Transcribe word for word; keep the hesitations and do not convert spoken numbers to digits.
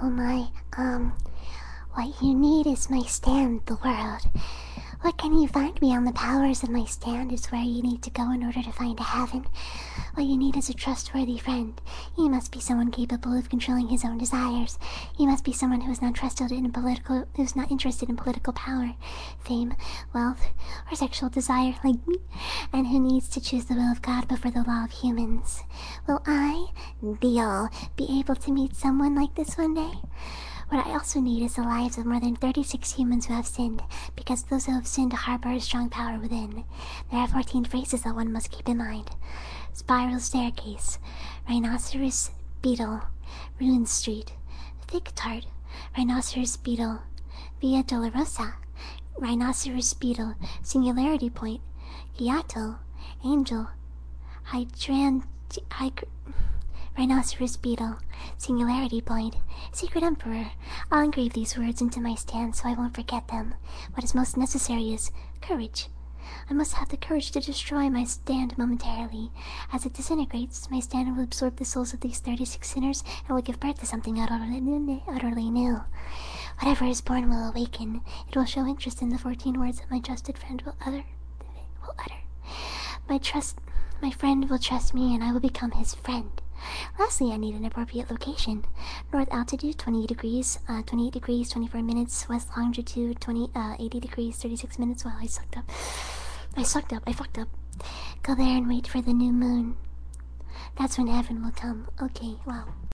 Oh my, um, what you need is my stand, the world. What can you find beyond the powers of my stand is where you need to go in order to find a heaven. What you need is a trustworthy friend. He must be someone capable of controlling his own desires. He must be someone who is not trusted in political, who is not interested in political power, fame, wealth, or sexual desire like me, and who needs to choose the will of God before the law of humans. Will I, Deal, be able to meet someone like this one day? What I also need is the lives of more than thirty-six humans who have sinned, because those who have sinned harbor a strong power within. There are fourteen phrases that one must keep in mind. Spiral staircase, rhinoceros beetle, ruin street, thick tart, rhinoceros beetle, via dolorosa, rhinoceros beetle, singularity point, Giotto, angel, hydrant, hyd rhinoceros beetle, singularity point, secret emperor. I'll engrave these words into my stand so I won't forget them. What is most necessary is courage. I must have the courage to destroy my stand momentarily. As it disintegrates, my stand will absorb the souls of these thirty-six sinners and will give birth to something utterly, utterly new. Whatever is born will awaken. It will show interest in the fourteen words that my trusted friend will utter. Will utter. My trust, my friend will trust me, and I will become his friend. Lastly, I need an appropriate location. North altitude, twenty-eight degrees, uh, twenty-eight degrees, twenty-four minutes. West longitude, twenty, uh, eighty degrees, thirty-six minutes. Wow, I sucked up. I sucked up. I fucked up. Go there and wait for the new moon. That's when heaven will come. Okay, wow.